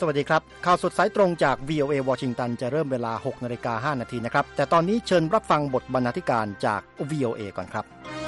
วัสดีครับข่าวสดสายตรงจาก VOA วอชิงตันจะเริ่มเวลา 6:05 น.นะครับแต่ตอนนี้เชิญรับฟังบทบรรณาธิการจาก VOA ก่อนครับ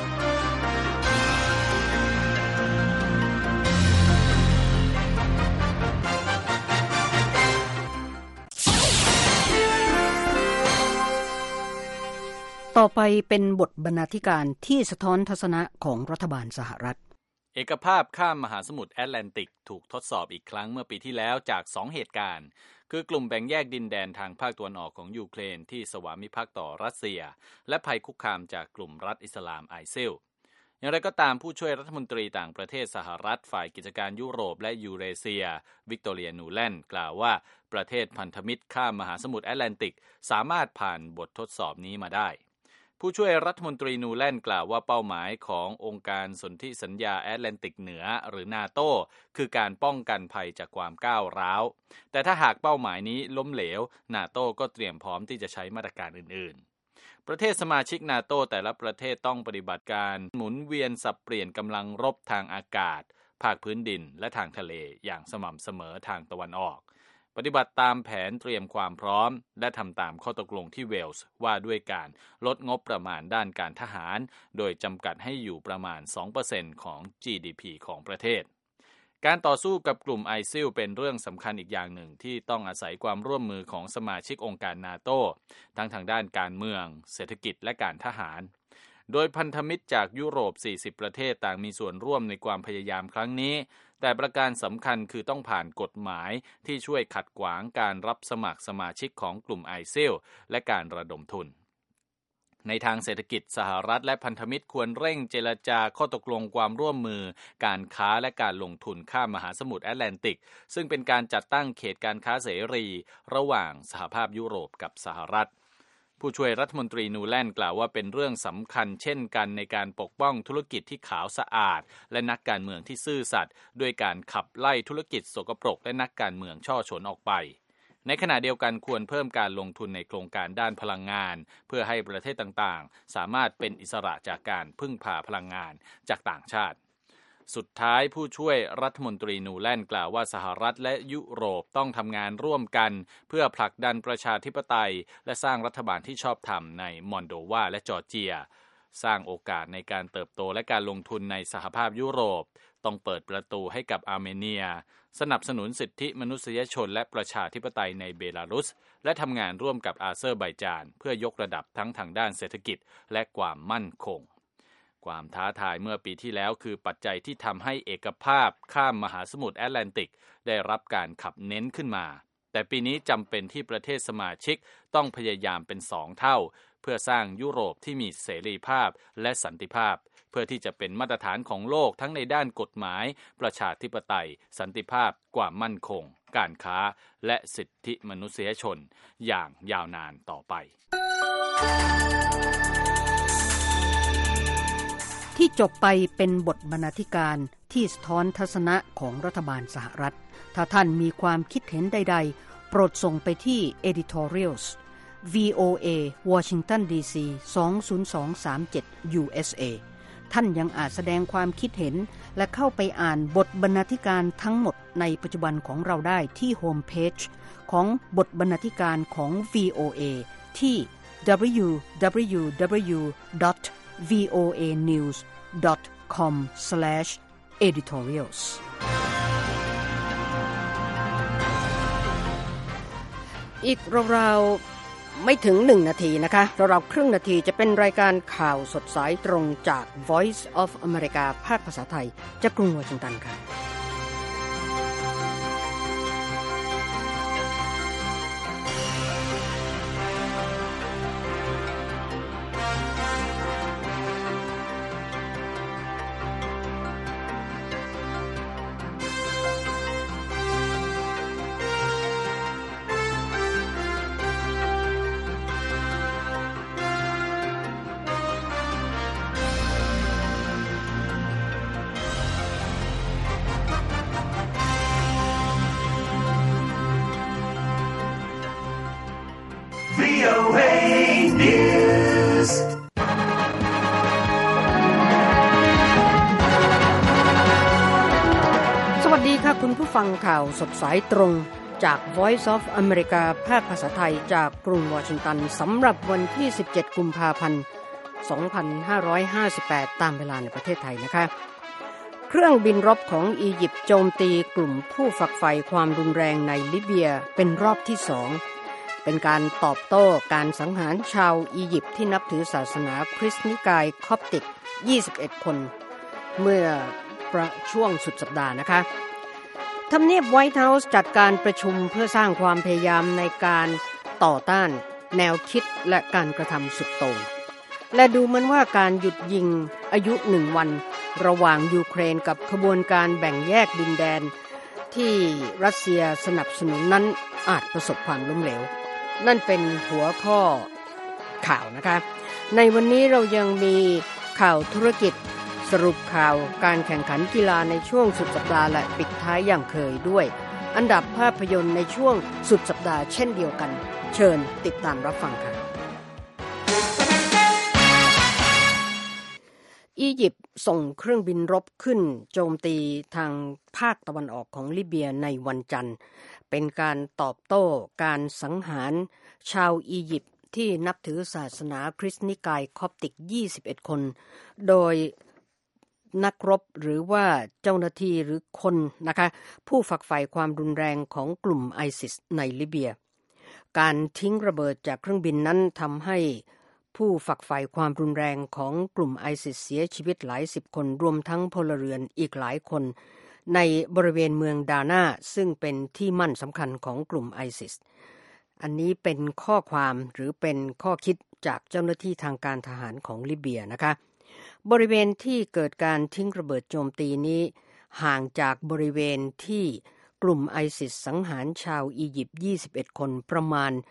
ต่อไปเป็นบทบรรณาธิการที่สะท้อนทัศนะของรัฐบาลสหรัฐเอกภาพข้ามมหาสมุทรแอตแลนติกถูกทดสอบอีกครั้งเมื่อปีที่แล้วจาก2เหตุการณ์คือกลุ่มแบ่งแยกดินแดนทางภาคตะวันออกของยูเครนที่สวามิภักดิ์ต่อรัสเซียและภัยคุกคามจากกลุ่มรัฐอิสลามไอซิลอย่างไรก็ตามผู้ช่วยรัฐมนตรีต่างประเทศสหรัฐฝ่ายกิจการยุโรปและยูเรเซียวิกตอเรียนูแลนด์กล่าวว่าประเทศพันธมิตรข้ามมหาสมุทรแอตแลนติกสามารถผ่านบททดสอบนี้มาได้ผู้ช่วยรัฐมนตรีนูแลนด์กล่าวว่าเป้าหมายขององค์การสนธิสัญญาแอตแลนติกเหนือหรือนาโต้คือการป้องกันภัยจากความก้าวร้าวแต่ถ้าหากเป้าหมายนี้ล้มเหลวนาโต้ก็เตรียมพร้อมที่จะใช้มาตรการอื่นๆประเทศสมาชิกนาโต้แต่ละประเทศต้องปฏิบัติการหมุนเวียนสับเปลี่ยนกำลังรบทางอากาศภาคพื้นดินและทางทะเลอย่างสม่ำเสมอทางตะวันออกปฏิบัติตามแผนเตรียมความพร้อมและทำตามข้อตกลงที่เวลส์ว่าด้วยการลดงบประมาณด้านการทหารโดยจำกัดให้อยู่ประมาณ 2% ของ GDP ของประเทศการต่อสู้กับกลุ่มไอซิลเป็นเรื่องสำคัญอีกอย่างหนึ่งที่ต้องอาศัยความร่วมมือของสมาชิกองค์การนาโต้ทั้งทางด้านการเมืองเศรษฐกิจและการทหารโดยพันธมิตรจากยุโรป40ประเทศต่างมีส่วนร่วมในความพยายามครั้งนี้แต่ประการสำคัญคือต้องผ่านกฎหมายที่ช่วยขัดขวางการรับสมัครสมาชิกของกลุ่มไอซิลและการระดมทุนในทางเศรษฐกิจสหรัฐและพันธมิตรควรเร่งเจรจาข้อตกลงความร่วมมือการค้าและการลงทุนข้ามมหาสมุทรแอตแลนติกซึ่งเป็นการจัดตั้งเขตการค้าเสรีระหว่างสหภาพยุโรปกับสหรัฐผู้ช่วยรัฐมนตรีนูแลนด์กล่าวว่าเป็นเรื่องสำคัญเช่นกันในการปกป้องธุรกิจที่ขาวสะอาดและนักการเมืองที่ซื่อสัตย์ด้วยการขับไล่ธุรกิจสกปรกและนักการเมืองช่อฉนออกไปในขณะเดียวกันควรเพิ่มการลงทุนในโครงการด้านพลังงานเพื่อให้ประเทศต่างๆสามารถเป็นอิสระจากการพึ่งพาพลังงานจากต่างชาติสุดท้ายผู้ช่วยรัฐมนตรีนูแลนด์กล่าวว่าสหรัฐและยุโรปต้องทำงานร่วมกันเพื่อผลักดันประชาธิปไตยและสร้างรัฐบาลที่ชอบธรรมในมอลโดวาและจอร์เจียสร้างโอกาสในการเติบโตและการลงทุนในสหภาพยุโรปต้องเปิดประตูให้กับอาร์เมเนียสนับสนุนสิทธิมนุษยชนและประชาธิปไตยในเบลารุสและทำงานร่วมกับอาเซอร์ไบจานเพื่อยกระดับทั้งทางด้านเศรษฐกิจและความมั่นคงความท้าทายเมื่อปีที่แล้วคือปัจจัยที่ทำให้เอกภาพข้ามมหาสมุทรแอตแลนติกได้รับการขับเน้นขึ้นมาแต่ปีนี้จำเป็นที่ประเทศสมาชิกต้องพยายามเป็น2เท่าเพื่อสร้างยุโรปที่มีเสรีภาพและสันติภาพเพื่อที่จะเป็นมาตรฐานของโลกทั้งในด้านกฎหมายประชาธิปไตยสันติภาพความมั่นคงการค้าและสิทธิมนุษยชนอย่างยาวนานต่อไปที่จบไปเป็นบทบรรณาธิการที่สะท้อนทัศนะของรัฐบาลสหรัฐถ้าท่านมีความคิดเห็นใดๆโปรดส่งไปที่ editorials VOA Washington DC 20237 USA ท่านยังอาจแสดงความคิดเห็นและเข้าไปอ่านบทบรรณาธิการทั้งหมดในปัจจุบันของเราได้ที่โฮมเพจของบทบรรณาธิการของ VOA ที่ www.voanews.com/editorialsอีกราวๆไม่ถึง1นาทีนะคะราวๆครึ่งนาทีจะเป็นรายการข่าวสดสายตรงจาก Voice of America ภาคภาษาไทยจากกรุงวอชิงตันค่ะฟังข่าวสดสายตรงจาก Voice of America ภาคภาษาไทยจากกรุงวอชิงตันสำหรับวันที่17กุมภาพันธ์2558ตามเวลาในประเทศไทยนะคะเครื่องบินรบของอียิปต์โจมตีกลุ่มผู้ฝักใฝ่ความรุนแรงในลิเบียเป็นรอบที่2เป็นการตอบโต้การสังหารชาวอียิปต์ที่นับถือศาสนาคริสต์นิกายคอปติก21คนเมื่อช่วงสุดสัปดาห์นะคะทำเนียบไวท์เฮาส์จัดการประชุมเพื่อสร้างความพยายามในการต่อต้านแนวคิดและการกระทำสุดโต่งและดูเหมือนว่าการหยุดยิงอายุ1วันระหว่างยูเครนกับขบวนการแบ่งแยกดินแดนที่รัสเซียสนับสนุนนั้นอาจประสบความล้มเหลวนั่นเป็นหัวข้อข่าวนะคะในวันนี้เรายังมีข่าวธุรกิจสรุปข่าวการแข่งขันกีฬาในช่วงสุดสัปดาห์และปิดท้ายอย่างเคยด้วยอันดับภาพยนตร์ในช่วงสุดสัปดาห์เช่นเดียวกันเชิญติดตามรับฟังค่ะอียิปต์ส่งเครื่องบินรบขึ้นโจมตีทางภาคตะวันออกของลิเบียในวันจันทร์เป็นการตอบโต้การสังหารชาวอียิปต์ที่นับถือศาสนาคริสต์นิกายคอปติก21คนโดยนักรบหรือว่าเจ้าหน้าที่หรือคนนะคะผู้ฝักใฝ่ความรุนแรงของกลุ่มไอซิสในลิเบียการทิ้งระเบิดจากเครื่องบินนั้นทำให้ผู้ฝักใฝ่ความรุนแรงของกลุ่มไอซิสเสียชีวิตหลายสิบคนรวมทั้งพลเรือนอีกหลายคนในบริเวณเมืองดานาซึ่งเป็นที่มั่นสำคัญของกลุ่มไอซิสอันนี้เป็นข้อความหรือเป็นข้อคิดจากเจ้าหน้าที่ทางการทหารของลิเบียนะคะบริเวณที่เกิดการทิ้งระเบิดโจมตีนี้ห่างจากบริเวณที่กลุ่มไอซิสสังหารชาวอียิปต์21คนประมาณ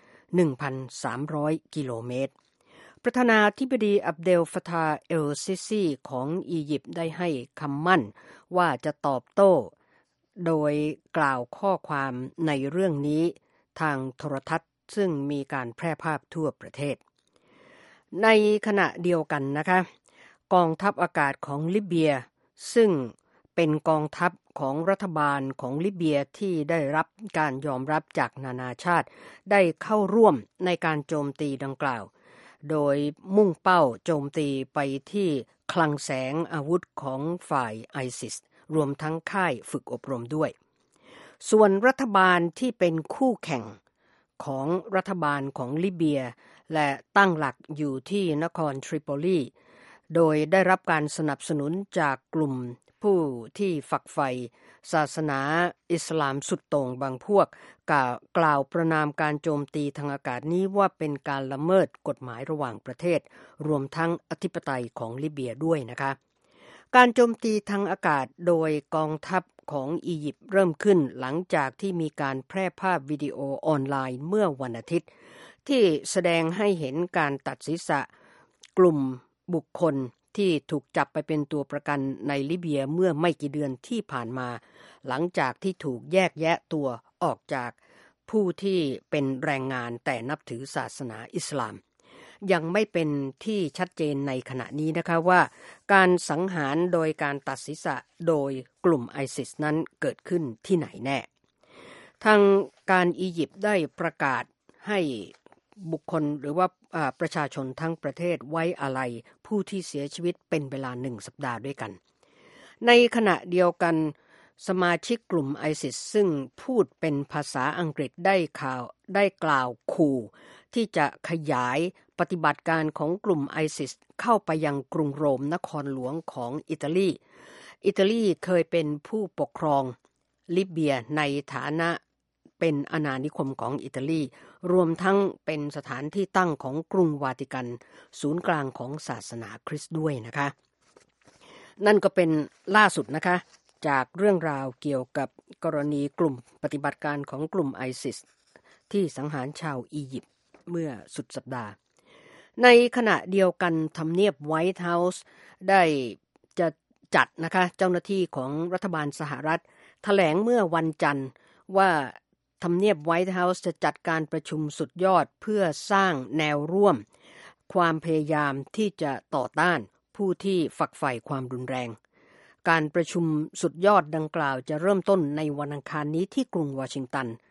1,300 กิโลเมตรประธานาธิบดีอับเดลฟาตาห์เอลซิซีของอียิปต์ได้ให้คำมั่นว่าจะตอบโต้โดยกล่าวข้อความในเรื่องนี้ทางโทรทัศน์ซึ่งมีการแพร่ภาพทั่วประเทศในขณะเดียวกันนะคะกองทัพอากาศของลิเบียซึ่งเป็นกองทัพของรัฐบาลของลิเบียที่ได้รับการยอมรับจากนานาชาติได้เข้าร่วมในการโจมตีดังกล่าวโดยมุ่งเป้าโจมตีไปที่คลังแสงอาวุธของฝ่ายไอซิสรวมทั้งค่ายฝึกอบรมด้วยส่วนรัฐบาลที่เป็นคู่แข่งของรัฐบาลของลิเบียและตั้งหลักอยู่ที่นครทริโปลีโดยได้รับการสนับสนุนจากกลุ่มผู้ที่ฝักใฝ่ศาสนาอิสลามสุดโต่งบางพวกกล่าวประณามการโจมตีทางอากาศนี้ว่าเป็นการละเมิดกฎหมายระหว่างประเทศรวมทั้งอธิปไตยของลิเบียด้วยนะคะการโจมตีทางอากาศโดยกองทัพของอียิปต์เริ่มขึ้นหลังจากที่มีการแพร่ภาพวิดีโอออนไลน์เมื่อวันอาทิตย์ที่แสดงให้เห็นการตัดศีรษะกลุ่มบุคคลที่ถูกจับไปเป็นตัวประกันในลิเบียเมื่อไม่กี่เดือนที่ผ่านมาหลังจากที่ถูกแยกแยะตัวออกจากผู้ที่เป็นแรงงานแต่นับถือศาสนาอิสลามยังไม่เป็นที่ชัดเจนในขณะนี้นะคะว่าการสังหารโดยการตัดศีรษะโดยกลุ่มไอซิสนั้นเกิดขึ้นที่ไหนแน่ทางการอียิปต์ได้ประกาศให้บุคคลหรือว่าประชาชนทั้งประเทศไว้อาลัยผู้ที่เสียชีวิตเป็นเวลา1สัปดาห์ด้วยกันในขณะเดียวกันสมาชิกกลุ่มไอซิสซึ่งพูดเป็นภาษาอังกฤษได้กล่าวขู่ที่จะขยายปฏิบัติการของกลุ่มไอซิสเข้าไปยังกรุงโรมนครหลวงของอิตาลีเคยเป็นผู้ปกครองลิเบียในฐานะเป็นอาณานิคมของอิตาลีรวมทั้งเป็นสถานที่ตั้งของกรุงวาติกันศูนย์กลางของศาสนาคริสต์ด้วยนะคะนั่นก็เป็นล่าสุดนะคะจากเรื่องราวเกี่ยวกับกรณีกลุ่มปฏิบัติการของกลุ่มไอซิสที่สังหารชาวอียิปต์เมื่อสุดสัปดาห์ในขณะเดียวกันทำเนียบไวท์เฮาส์ได้จะจัดนะคะเจ้าหน้าที่ของรัฐบาลสหรัฐแถลงเมื่อวันจันทร์ว่าทำเนียบไวท์เฮาส์จะจัดการประชุมสุดยอดเพื่อสร้างแนวร่วมความพยายามที่จะต่อต้านผู้ที่ฝักใฝ่ความรุนแรงการประชุมสุดยอดดังกล่าวจะเริ่มต้นในวันอังคารนี้ที่กรุงวอชิงตัน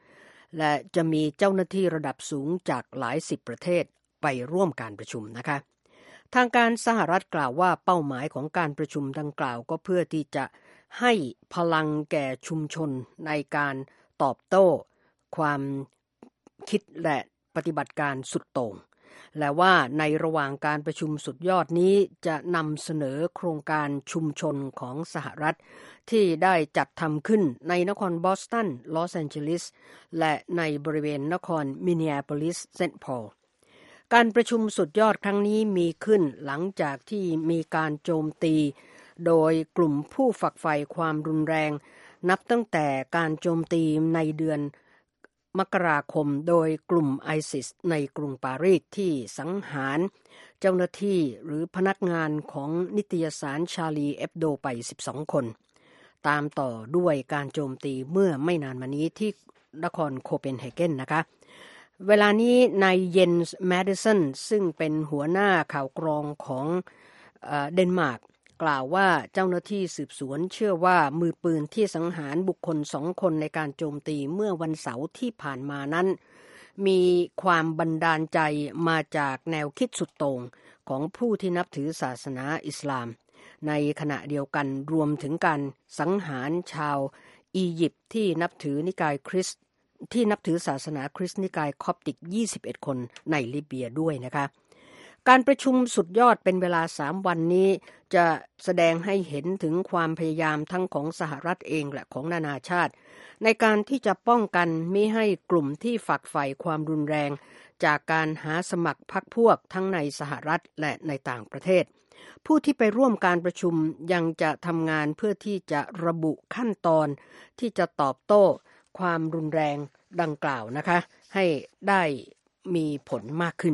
และจะมีเจ้าหน้าที่ระดับสูงจากหลายสิบประเทศไปร่วมการประชุมนะคะทางการสหรัฐกล่าวว่าเป้าหมายของการประชุมดังกล่าวก็เพื่อที่จะให้พลังแก่ชุมชนในการตอบโต้ความคิดและปฏิบัติการสุดโต่งและว่าในระหว่างการประชุมสุดยอดนี้จะนำเสนอโครงการชุมชนของสหรัฐที่ได้จัดทำขึ้นในนครบอสตันลอสแอนเจลิสและในบริเวณนครมินนีอาโพลิสเซนต์พอลการประชุมสุดยอดครั้งนี้มีขึ้นหลังจากที่มีการโจมตีโดยกลุ่มผู้ฝักใฝ่ความรุนแรงนับตั้งแต่การโจมตีในเดือนมกราคมโดยกลุ่มไอซิสในกรุงปารีสที่สังหารเจ้าหน้าที่หรือพนักงานของนิตยสารชาลีเอฟโดไป12คนตามต่อด้วยการโจมตีเมื่อไม่นานมานี้ที่นครโคเปนเฮเกนนะคะเวลานี้นายเยนส์แมดิสันซึ่งเป็นหัวหน้าข่าวกรองของเดนมาร์กกล่าวว่าเจ้าหน้าที่สืบสวนเชื่อว่ามือปืนที่สังหารบุคคล2คนในการโจมตีเมื่อวันเสาร์ที่ผ่านมานั้นมีความบันดาลใจมาจากแนวคิดสุดโต่งของผู้ที่นับถือศาสนาอิสลามในขณะเดียวกันรวมถึงการสังหารชาวอียิปต์ที่นับถือศาสนาคริสต์นิกายคอปติก21คนในลิเบียด้วยนะคะการประชุมสุดยอดเป็นเวลา3วันนี้จะแสดงให้เห็นถึงความพยายามทั้งของสหรัฐเองและของนานาชาติในการที่จะป้องกันมิให้กลุ่มที่ฝักใฝ่ความรุนแรงจากการหาสมัครพรรคพวกทั้งในสหรัฐและในต่างประเทศผู้ที่ไปร่วมการประชุมยังจะทำงานเพื่อที่จะระบุขั้นตอนที่จะตอบโต้ความรุนแรงดังกล่าวนะคะให้ได้มีผลมากขึ้น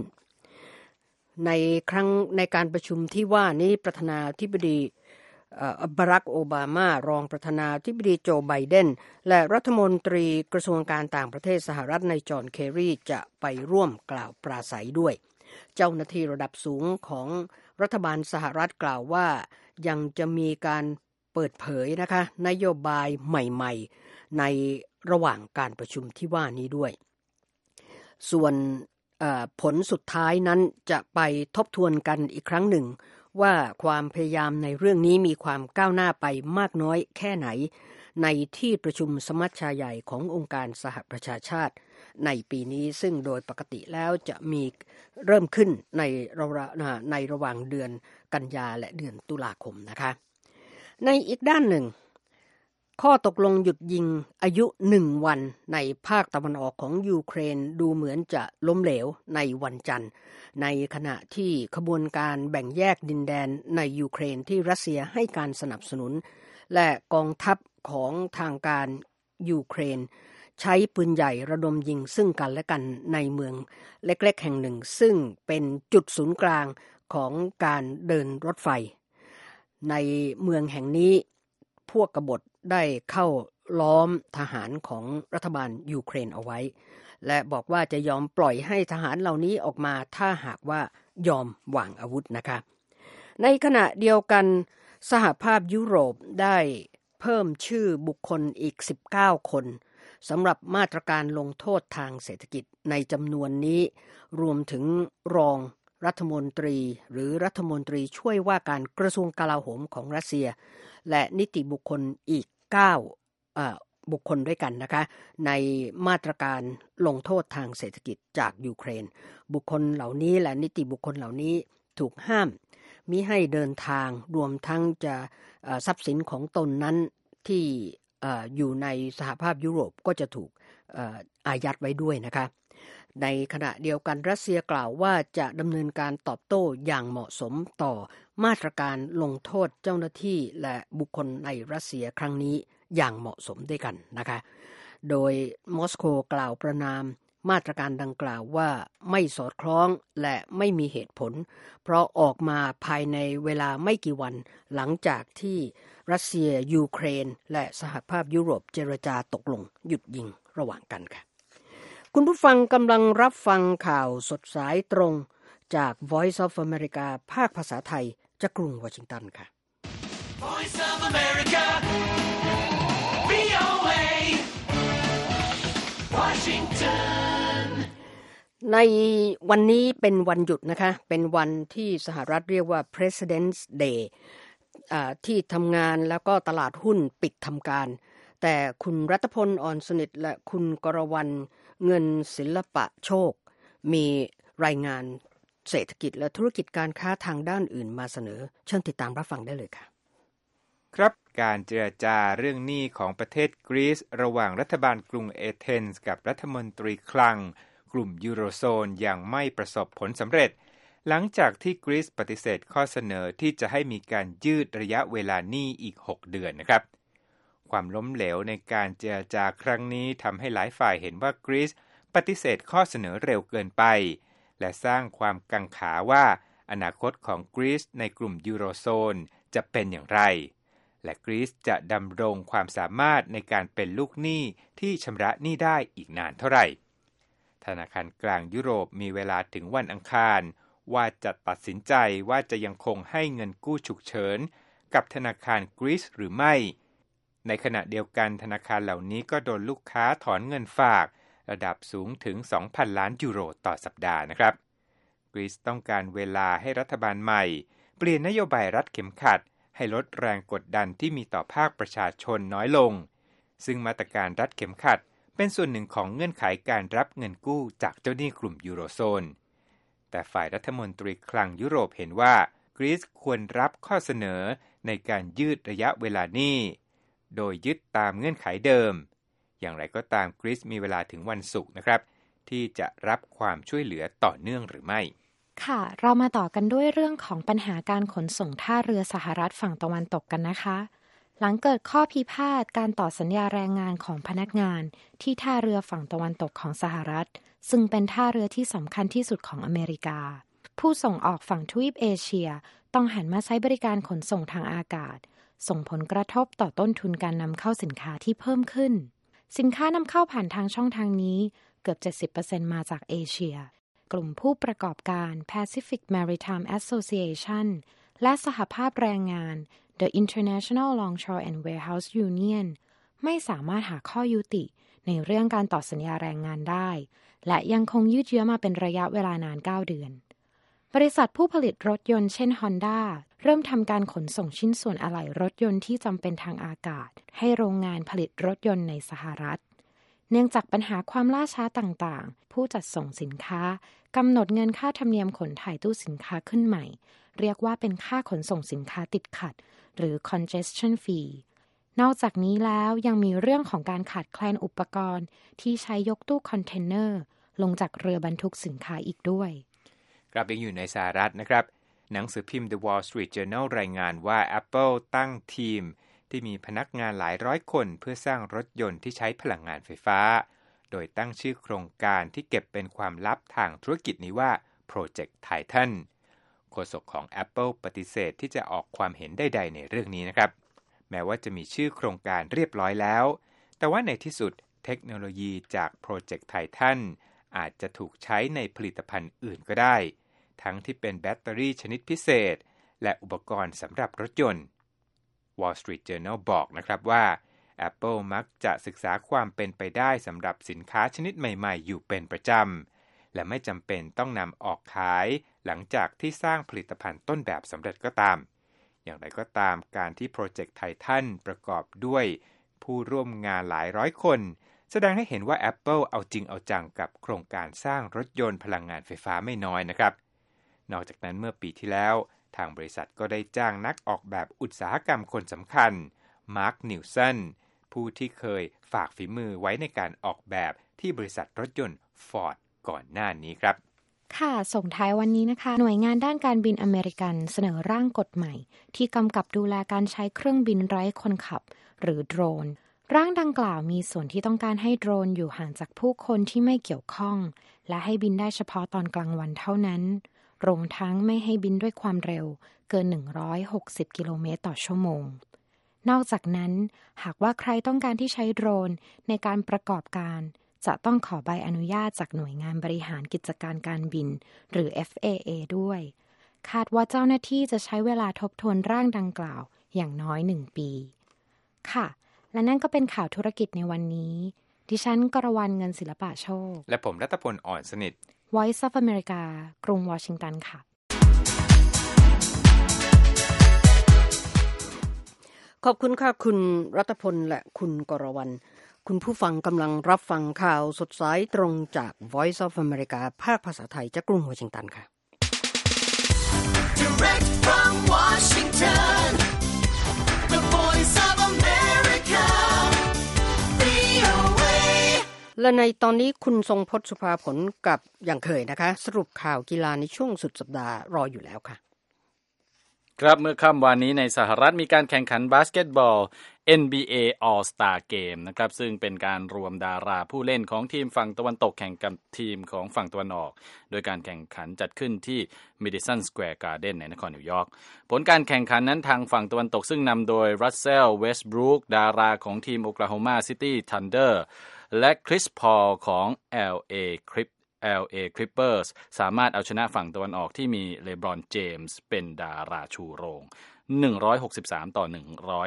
ในการประชุมที่ว่านี้ประธานาธิบดีบารักโอบามารองประธานาธิบดีโจไบเดนและรัฐมนตรีกระทรวงการต่างประเทศสหรัฐในจอห์นเครีจะไปร่วมกล่าวปราศัยด้วยเจ้าหน้าที่ระดับสูงของรัฐบาลสหรัฐกล่าวว่ายังจะมีการเปิดเผยนะคะนโยบายใหม่ๆในระหว่างการประชุมที่ว่านี้ด้วยส่วนผลสุดท้ายนั้นจะไปทบทวนกันอีกครั้งหนึ่งว่าความพยายามในเรื่องนี้มีความก้าวหน้าไปมากน้อยแค่ไหนในที่ประชุมสมัชชาใหญ่ขององค์การสหประชาชาติในปีนี้ซึ่งโดยปกติแล้วจะมีเริ่มขึ้นในระหว่างเดือนกันยาและเดือนตุลาคมนะคะในอีกด้านหนึ่งข้อตกลงหยุดยิงอายุ1วันในภาคตะวันออกของยูเครนดูเหมือนจะล้มเหลวในวันจันทร์ในขณะที่ขบวนการแบ่งแยกดินแดนในยูเครนที่รัสเซียให้การสนับสนุนและกองทัพของทางการยูเครนใช้ปืนใหญ่ระดมยิงซึ่งกันและกันในเมืองเล็กๆแห่งหนึ่งซึ่งเป็นจุดศูนย์กลางของการเดินรถไฟในเมืองแห่งนี้พวกกบฏได้เข้าล้อมทหารของรัฐบาลยูเครนเอาไว้และบอกว่าจะยอมปล่อยให้ทหารเหล่านี้ออกมาถ้าหากว่ายอมวางอาวุธนะคะในขณะเดียวกันสหภาพยุโรปได้เพิ่มชื่อบุคคลอีก19คนสำหรับมาตรการลงโทษทางเศรษฐกิจในจำนวนนี้รวมถึงรองรัฐมนตรีหรือรัฐมนตรีช่วยว่าการกระทรวงกลาโหมของรัสเซียและนิติบุคคลอีก9บุคคลด้วยกันนะคะในมาตรการลงโทษทางเศรษฐกิจจากยูเครนบุคคลเหล่านี้และนิติบุคคลเหล่านี้ถูกห้ามมิให้เดินทางรวมทั้งจะทรัพย์สินของตนนั้นที่อยู่ในสหภาพยุโรปก็จะถูกอายัดไว้ด้วยนะคะในขณะเดียวกันรัสเซียกล่าวว่าจะดำเนินการตอบโต้อย่างเหมาะสมต่อมาตรการลงโทษเจ้าหน้าที่และบุคคลในรัสเซียครั้งนี้อย่างเหมาะสมด้วยกันนะคะโดยมอสโกกล่าวประณามมาตรการดังกล่าวว่าไม่สอดคล้องและไม่มีเหตุผลเพราะออกมาภายในเวลาไม่กี่วันหลังจากที่รัสเซียยูเครนและสหภาพยุโรปเจรจาตกลงหยุดยิงระหว่างกันค่ะคุณผู้ฟังกำลังรับฟังข่าวสดสายตรงจาก Voice of America ภาคภาษาไทยจากกรุงวอชิงตันค่ะ Voice of America VOA Washington ในวันนี้เป็นวันหยุดนะคะเป็นวันที่สหรัฐเรียกว่า President's Day ที่ทำงานแล้วก็ตลาดหุ้นปิดทำการแต่คุณรัตพล อ่อนสนิทและคุณกรวรรณเงินศิลปะโชคมีรายงานเศรษฐกิจและธุรกิจการค้าทางด้านอื่นมาเสนอเชิญติดตามรับฟังได้เลยค่ะครับการเจรจาเรื่องหนี้ของประเทศกรีซระหว่างรัฐบาลกรุงเอเธนส์กับรัฐมนตรีคลังกลุ่มยูโรโซนยังไม่ประสบผลสำเร็จหลังจากที่กรีซปฏิเสธข้อเสนอที่จะให้มีการยืดระยะเวลาหนี้อีก6เดือนนะครับความล้มเหลวในการเจรจาครั้งนี้ทำให้หลายฝ่ายเห็นว่ากรีซปฏิเสธข้อเสนอเร็วเกินไปและสร้างความกังขาว่าอนาคตของกรีซในกลุ่มยูโรโซนจะเป็นอย่างไรและกรีซจะดำรงความสามารถในการเป็นลูกหนี้ที่ชำระหนี้ได้อีกนานเท่าไหร่ธนาคารกลางยุโรปมีเวลาถึงวันอังคารว่าจะตัดสินใจว่าจะยังคงให้เงินกู้ฉุกเฉินกับธนาคารกรีซหรือไม่ในขณะเดียวกันธนาคารเหล่านี้ก็โดนลูกค้าถอนเงินฝากระดับสูงถึง 2,000 ล้านยูโรต่อสัปดาห์นะครับกรีซต้องการเวลาให้รัฐบาลใหม่เปลี่ยนนโยบายรัดเข็มขัดให้ลดแรงกดดันที่มีต่อภาคประชาชนน้อยลงซึ่งมาตรการรัดเข็มขัดเป็นส่วนหนึ่งของเงื่อนไขการรับเงินกู้จากเจ้าหนี้กลุ่มยูโรโซนแต่ฝ่ายรัฐมนตรีคลังยุโรปเห็นว่ากรีซควรรับข้อเสนอในการยืดระยะเวลาหนี้โดยยึดตามเงื่อนไขเดิมอย่างไรก็ตามกรีซมีเวลาถึงวันศุกร์นะครับที่จะรับความช่วยเหลือต่อเนื่องหรือไม่ค่ะเรามาต่อกันด้วยเรื่องของปัญหาการขนส่งท่าเรือสหรัฐฝั่งตะวันตกกันนะคะหลังเกิดข้อพิพาทการต่อสัญญาแรงงานของพนักงานที่ท่าเรือฝั่งตะวันตกของสหรัฐซึ่งเป็นท่าเรือที่สำคัญที่สุดของอเมริกาผู้ส่งออกฝั่งทวีปเอเชียต้องหันมาใช้บริการขนส่งทางอากาศส่งผลกระทบต่อต้นทุนการนำเข้าสินค้าที่เพิ่มขึ้นสินค้านำเข้าผ่านทางช่องทางนี้เกือบ 70% มาจากเอเชียกลุ่มผู้ประกอบการ Pacific Maritime Association และสหภาพแรงงาน The International Longshore and Warehouse Union ไม่สามารถหาข้อยุติในเรื่องการต่อสัญญาแรงงานได้และยังคงยืดเยื้อมาเป็นระยะเวลานาน9เดือนบริษัทผู้ผลิตรถยนต์เช่น Honda เริ่มทำการขนส่งชิ้นส่วนอะไหล่รถยนต์ที่จำเป็นทางอากาศให้โรงงานผลิตรถยนต์ในสหรัฐเนื่องจากปัญหาความล่าช้าต่างๆผู้จัดส่งสินค้ากำหนดเงินค่าธรรมเนียมขนถ่ายตู้สินค้าขึ้นใหม่เรียกว่าเป็นค่าขนส่งสินค้าติดขัดหรือ congestion fee นอกจากนี้แล้วยังมีเรื่องของการขาดแคลนอุปกรณ์ที่ใช้ยกตู้คอนเทนเนอร์ลงจากเรือบรรทุกสินค้าอีกด้วยกลับยังอยู่ในสหรัฐนะครับหนังสือพิมพ์ The Wall Street Journal รายงานว่า Apple ตั้งทีมที่มีพนักงานหลายร้อยคนเพื่อสร้างรถยนต์ที่ใช้พลังงานไฟฟ้าโดยตั้งชื่อโครงการที่เก็บเป็นความลับทางธุรกิจนี้ว่า Project Titan โฆษกของ Apple ปฏิเสธที่จะออกความเห็นใดๆในเรื่องนี้นะครับแม้ว่าจะมีชื่อโครงการเรียบร้อยแล้วแต่ว่าในที่สุดเทคโนโลยีจาก Project Titan อาจจะถูกใช้ในผลิตภัณฑ์อื่นก็ได้ทั้งที่เป็นแบตเตอรี่ชนิดพิเศษและอุปกรณ์สำหรับรถยนต์ Wall Street Journal บอกนะครับว่า Apple มักจะศึกษาความเป็นไปได้สำหรับสินค้าชนิดใหม่ๆอยู่เป็นประจำและไม่จำเป็นต้องนำออกขายหลังจากที่สร้างผลิตภัณฑ์ต้นแบบสำเร็จก็ตามอย่างไรก็ตามการที่ Project Titan ประกอบด้วยผู้ร่วมงานหลายร้อยคนแสดงให้เห็นว่า Apple เอาจริงเอาจังกับโครงการสร้างรถยนต์พลังงานไฟฟ้าไม่น้อยนะครับนอกจากนั้นเมื่อปีที่แล้วทางบริษัทก็ได้จ้างนักออกแบบอุตสาหกรรมคนสำคัญมาร์ค นิวสันผู้ที่เคยฝากฝีมือไว้ในการออกแบบที่บริษัทรถยนต์ Ford ก่อนหน้านี้ครับค่ะส่งท้ายวันนี้นะคะหน่วยงานด้านการบินอเมริกันเสนอร่างกฎใหม่ที่กำกับดูแลการใช้เครื่องบินไร้คนขับหรือโดรนร่างดังกล่าวมีส่วนที่ต้องการให้โดรนอยู่ห่างจากผู้คนที่ไม่เกี่ยวข้องและให้บินได้เฉพาะตอนกลางวันเท่านั้นรวมทั้งไม่ให้บินด้วยความเร็วเกิน160กิโลเมตรต่อชั่วโมงนอกจากนั้นหากว่าใครต้องการที่ใช้โดรนในการประกอบการจะต้องขอใบอนุญาตจากหน่วยงานบริหารกิจการการบินหรือ FAA ด้วยคาดว่าเจ้าหน้าที่จะใช้เวลาทบทวนร่างดังกล่าวอย่างน้อย1 ปีค่ะและนั่นก็เป็นข่าวธุรกิจในวันนี้ดิฉันกรวรรณเงินศิลปะโชคและผมรัตพลอ่อนสนิท Voice of America กรุงวอชิงตันค่ะขอบคุณค่ะคุณรัตพลและคุณกรวรรณคุณผู้ฟังกำลังรับฟังข่าวสดสายตรงจาก Voice of America ภาคภาษาไทยจากกรุงวอชิงตันค่ะ Direct from Washington, the Voice of America, VOA. และในตอนนี้คุณทรงพจน์สุภาผลกับอย่างเคยนะคะสรุปข่าวกีฬาในช่วงสุดสัปดาห์รออยู่แล้วค่ะครับเมื่อค่ำวานนี้ในสหรัฐมีการแข่งขันบาสเกตบอล NBA All-Star Game นะครับซึ่งเป็นการรวมดาราผู้เล่นของทีมฝั่งตะวันตกแข่งกับทีมของฝั่งตะวันออกโดยการแข่งขันจัดขึ้นที่ Madison Square Garden ในนครนิวยอร์กผลการแข่งขันนั้นทางฝั่งตะวันตกซึ่งนำโดย Russell Westbrook ดาราของทีม Oklahoma City Thunder และ Chris Paul ของ LA Clippers สามารถเอาชนะฝั่งตะวันออกที่มีเลบรอนเจมส์เป็นดาราชูโรง163ต่อ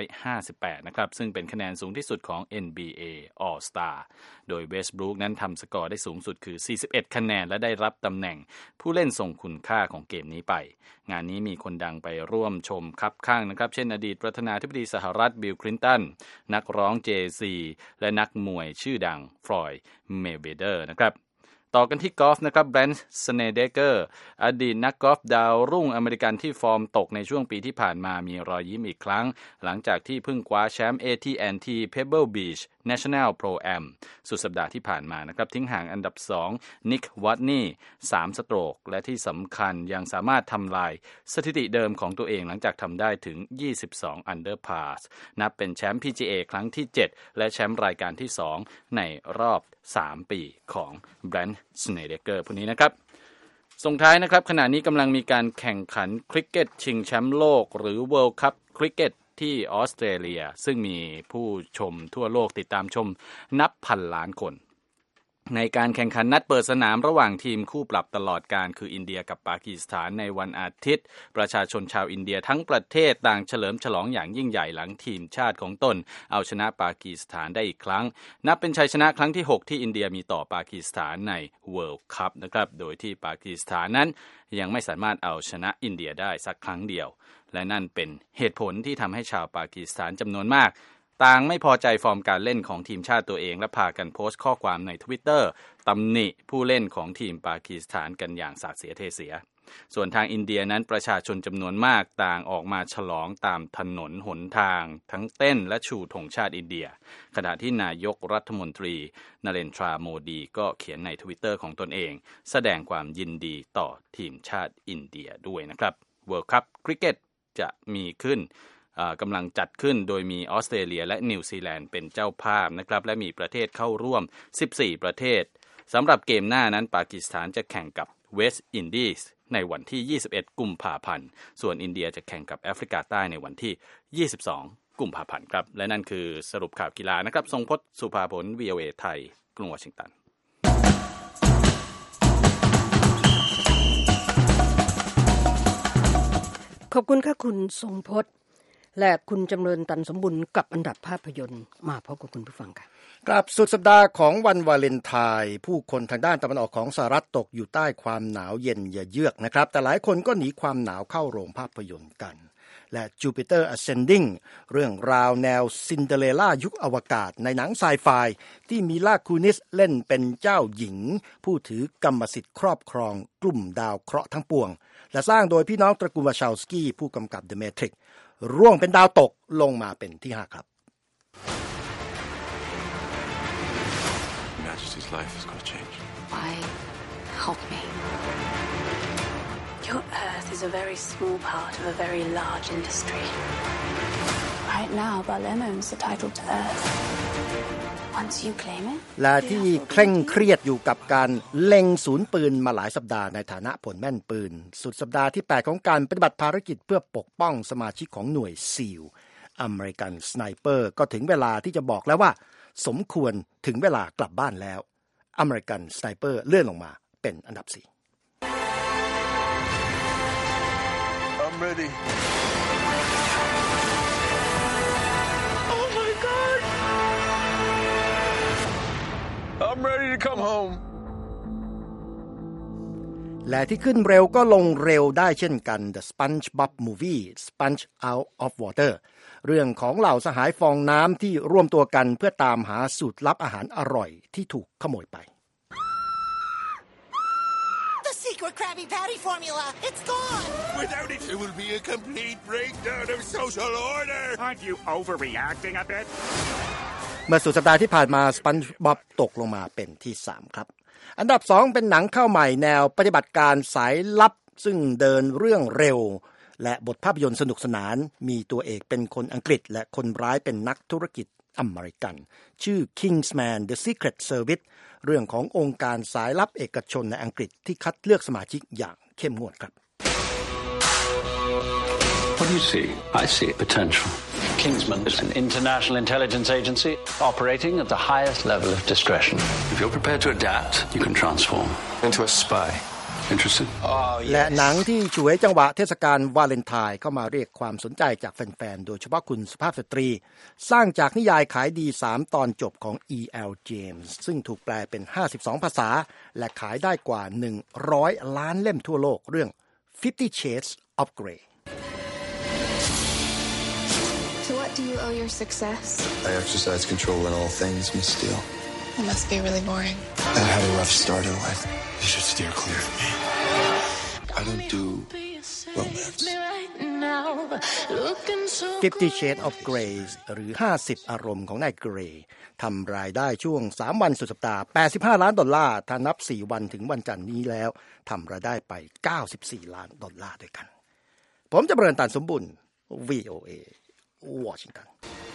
158นะครับซึ่งเป็นคะแนนสูงที่สุดของ NBA All-Star โดย Westbrook นั้นทำสกอร์ได้สูงสุดคือ41คะแนนและได้รับตำแหน่งผู้เล่นทรงคุณค่าของเกมนี้ไปงานนี้มีคนดังไปร่วมชมคับข้างนะครับเช่นอดีตประธานาธิบดีสหรัฐบิลคลินตันนักร้อง Jay-Z และนักมวยชื่อดังฟลอยด์เมย์เวเดอร์นะครับต่อกันที่กอล์ฟนะครับแบรนท์สเนเดเกอร์อดีตนักกอล์ฟดาวรุ่งอเมริกันที่ฟอร์มตกในช่วงปีที่ผ่านมามีรอยยิ้มอีกครั้งหลังจากที่เพิ่งคว้าแชมป์ AT&T Pebble Beach National Pro-Am สุดสัปดาห์ที่ผ่านมานะครับทิ้งห่างอันดับ2นิกวัตนี่3สโตรกและที่สำคัญยังสามารถทำลายสถิติเดิมของตัวเองหลังจากทำได้ถึง22 Under Par นับเป็นแชมป์ PGA ครั้งที่7และแชมป์รายการที่2ในรอบ3ปีของแบรนท์สเนเดเกอร์ผู้นี้นะครับส่งท้ายนะครับขณะนี้กำลังมีการแข่งขันคริกเก็ตชิงแชมป์โลกหรือ World Cup คริกเก็ตที่ออสเตรเลียซึ่งมีผู้ชมทั่วโลกติดตามชมนับพันล้านคนในการแข่งขันนัดเปิดสนามระหว่างทีมคู่ปรับตลอดการคืออินเดียกับปากีสถานในวันอาทิตย์ประชาชนชาวอินเดียทั้งประเทศต่างเฉลิมฉลองอย่างยิ่งใหญ่หลังทีมชาติของตนเอาชนะปากีสถานได้อีกครั้งนับเป็นชัยชนะครั้งที่6ที่อินเดียมีต่อปากีสถานใน World Cup นะครับโดยที่ปากีสถานนั้นยังไม่สามารถเอาชนะอินเดียได้สักครั้งเดียวและนั่นเป็นเหตุผลที่ทำให้ชาวปากีสถานจำนวนมากต่างไม่พอใจฟอร์มการเล่นของทีมชาติตัวเองและพากันโพสต์ข้อความใน Twitter ตำหนิผู้เล่นของทีมปากีสถานกันอย่างสาดเสียเทเสียส่วนทางอินเดียนั้นประชาชนจำนวนมากต่างออกมาฉลองตามถนนหนทางทั้งเต้นและชูธงชาติอินเดียขณะที่นายกรัฐมนตรีนเรนทราโมดีก็เขียนใน Twitter ของตนเองแสดงความยินดีต่อทีมชาติอินเดียด้วยนะครับ World Cup คริกเก็ตจะมีขึ้นกำลังจัดขึ้นโดยมีออสเตรเลียและนิวซีแลนด์เป็นเจ้าภาพนะครับและมีประเทศเข้าร่วม14ประเทศสำหรับเกมหน้านั้นปากีสถานจะแข่งกับเวสต์อินดีสในวันที่21กุมภาพันธ์ส่วนอินเดียจะแข่งกับแอฟริกาใต้ในวันที่22กุมภาพันธ์ครับและนั่นคือสรุปข่าวกีฬานะครับทรงพจน์สุภาผล VOA ไทยกรุงวอชิงตันขอบคุณค่ะคุณทรงพจน์และคุณจำเริญตันสมบุญกับอันดับภาพยนตร์มาพบกับคุณผู้ฟังค่ะกลับสุดสัปดาห์ของวันวาเลนไทน์ผู้คนทางด้านตะวันออกของสหรัฐตกอยู่ใต้ความหนาวเย็นเยือกนะครับแต่หลายคนก็หนีความหนาวเข้าโรงภาพยนตร์กันและ Jupiter Ascending เรื่องราวแนวซินเดอเรลล่ายุคอวกาศในหนังไซไฟที่มิลาคูนิสเล่นเป็นเจ้าหญิงผู้ถือกรรมสิทธิ์ครอบครองกลุ่มดาวเคราะห์ทั้งปวงและสร้างโดยพี่น้องตระกูลวาชาวสกี้ผู้กำกับ The Matrix ร่วงเป็นดาวตกลงมาเป็นที่5ครับ Majesty's life has got to change. Why help me? Your Earth is a very small part of a very large industry. Right now, Berlin owns the title to Earth. Once you claim it, และที่เคร่งเครียดอยู่กับการเล็งศูนย์ปืนมาหลายสัปดาห์ในฐานะผลแม่นปืนสุดสัปดาห์ที่8ของการปฏิบัติภารกิจเพื่อปกป้องสมาชิกของหน่วยซีลอเมริกันสไนเปอร์ก็ถึงเวลาที่จะบอกแล้วว่าสมควรถึงเวลากลับบ้านแล้วอเมริกันสไนเปอร์เลื่อนลงมาเป็นอันดับ4 I'm ready. Oh my God! I'm ready to come home. และที่ขึ้นเร็วก็ลงเร็วได้เช่นกัน The SpongeBob Movie Sponge Out of Water เรื่องของเหล่าสหายฟองน้ำที่ร่วมตัวกันเพื่อตามหาสูตรลับอาหารอร่อยที่ถูกขโมยไป The secret Krabby Patty formula, it's gone! Without it, it will be a complete breakdown of social order. Aren't you overreacting a bit? เมื่อสุดสัปดาห์ที่ผ่านมา SpongeBob ตกลงมาเป็นที่ 3 ครับอันดับ 2 เป็นหนังเข้าใหม่แนวปฏิบัติการสายลับซึ่งเดินเรื่องเร็วและบทภาพยนตร์สนุกสนานมีตัวเอกเป็นคนอังกฤษและคนร้ายเป็นนักธุรกิจอเมริกันชื่อ Kingsman The Secret Service เรื่องขององค์การสายลับเอกชนในอังกฤษที่คัดเลือกสมาชิกอย่างเข้มงวดครับ What do you see? I see potential. Kingsman is an international intelligence agency operating at the highest level of discretion. If you're prepared to adapt, you can transform into a spy. Interested? และหนังที่ฉวยจังหวะเทศกาลวาเลนไทน์เข้ามาเรียกความสนใจจากแฟนๆโดยเฉพาะคุณสุภาพสตรีสร้างจากนิยายขายดี3ตอนจบของ E.L. James ซึ่งถูกแปลเป็น52ภาษาและขายได้กว่า100ล้านเล่มทั่วโลกเรื่อง 50 Shades of Grey To what do you owe your success? I exercise control in all things, Miss Steele. It must be really boring. I had a rough start in life. You should steer clear of me. I don't do romance. 50 Shades of Grey หรือ50อารมณ์ของนายเกรย์ทำรายได้ช่วง3วันสุดสัปดาห์85ล้านดอลลาร์ถ้านับ4วันถึงวันจันทร์นี้แล้วทำรายได้ไป94ล้านดอลลาร์ด้วยกันผมจะเริญตานสมบุญ VOA Washington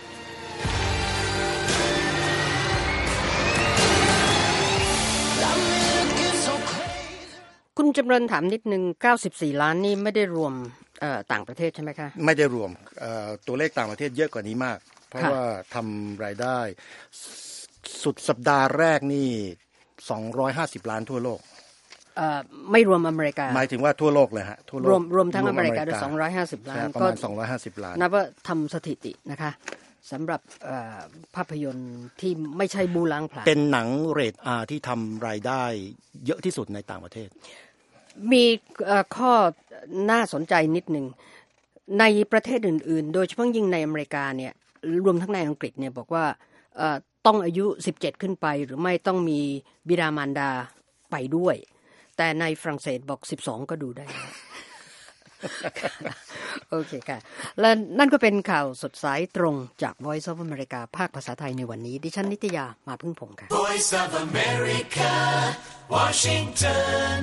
คุณจำเริญถามนิดนึง94ล้านนี่ไม่ได้รวมต่างประเทศใช่ไหมคะไม่ได้รวมตัวเลขต่างประเทศเยอะกว่านี้มากเพราะว่าทำรายได้สุดสัปดาห์แรกนี่250ล้านทั่วโลกไม่รวมอเมริกาหมายถึงว่าทั่วโลกเลยฮะทั่วโลกรวมทั้งอเมริกาด้วย250ล้านประมาณ250ล้านนับว่าทำสถิตินะคะสำหรับภาพยนตร์ที่ไม่ใช่บูล้างผลาญเป็นหนังเรท R ที่ทำรายได้เยอะที่สุดในต่างประเทศมีข้อน่าสนใจนิดนึงในประเทศอื่นๆโดยเฉพาะยิ่งในอเมริกาเนี่ยรวมทั้งในอังกฤษเนี่ยบอกว่าต้องอายุ17ขึ้นไปหรือไม่ต้องมีบิดามารดาไปด้วยแต่ในฝรั่งเศสบอก12ก็ดูได้ โอเคค่ะและนั่นก็เป็นข่าวสดสายตรงจาก Voice of America ภาคภาษาไทยในวันนี้ดิฉันนิตยามาพึ่งพงศ์ค่ะ Voice of America, Washington.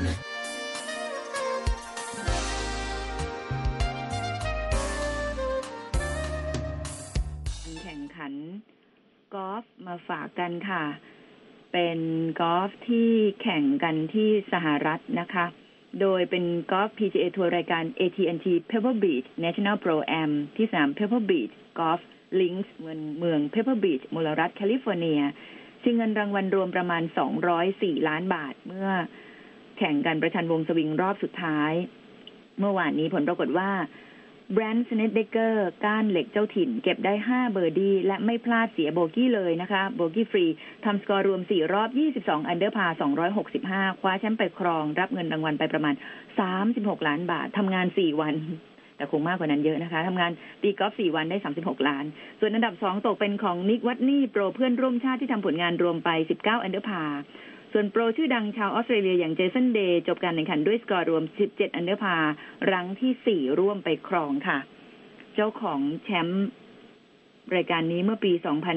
แข่งขันกอล์ฟมาฝากกันค่ะเป็นกอล์ฟที่แข่งกันที่สหรัฐนะคะโดยเป็นกอล์ฟ PGA ทัวร์รายการ AT&T Pebble Beach National Pro-Am ที่สนาม Pebble Beach Golf Links เมือง Pebble Beach มลรัฐแคลิฟอร์เนียชิงเงินรางวัลรวมประมาณ204ล้านบาทเมื่อแข่งกันประชันวงสวิงรอบสุดท้ายเมื่อวานนี้ผลปรากฏว่าแบรนด์ สเนดเดเกอร์ก้านเหล็กเจ้าถิ่นเก็บได้5เบอร์ดี้และไม่พลาดเสียโบกี้เลยนะคะโบกี้ฟรีทำสกอร์รวม4รอบ22อันเดอร์พาร์265คว้าแชมป์ไปครองรับเงินรางวัลไปประมาณ36ล้านบาททำงาน4วันแต่คงมากกว่านั้นเยอะนะคะทำงานตีกอล์ฟ4วันได้36ล้านส่วนอันดับ2ตกเป็นของนิกวัตนี่โปรเพื่อนร่วมชาติที่ทำผลงานรวมไป19อันเดอร์พาร์ส่วนโปรชื่อดังชาวออสเตรเลียอย่างเจสันเดย์จบการแข่งขันด้วยสกอร์รวม17อันเดอร์พาร์รั้งที่4ร่วมไปครองค่ะเจ้าของแชมป์รายการนี้เมื่อปี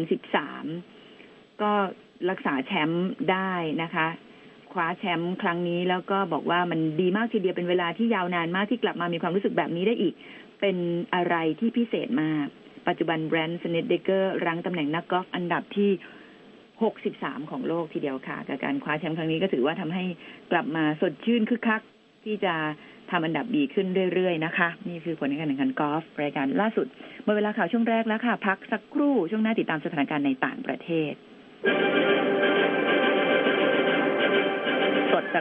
2013ก็รักษาแชมป์ได้นะคะคว้าแชมป์ครั้งนี้แล้วก็บอกว่ามันดีมากทีเดียวเป็นเวลาที่ยาวนานมากที่กลับมามีความรู้สึกแบบนี้ได้อีกเป็นอะไรที่พิเศษมากปัจจุบันแบรนด์ สเนดเดเกอร์รั้งตำแหน่งนักกอล์ฟอันดับที่63ของโลกทีเดียวค่ะกับการคว้าแชมป์ครั้งนี้ก็ถือว่าทำให้กลับมาสดชื่นคึกคักที่จะทำอันดับดีขึ้นเรื่อยๆนะคะนี่คือผลการแข่งขันกอล์ฟรายการล่าสุดหมดเวลาข่าวช่วงแรกแล้วค่ะพักสักครู่ช่วงหน้าติดตามสถานการณ์ในต่างประเทศ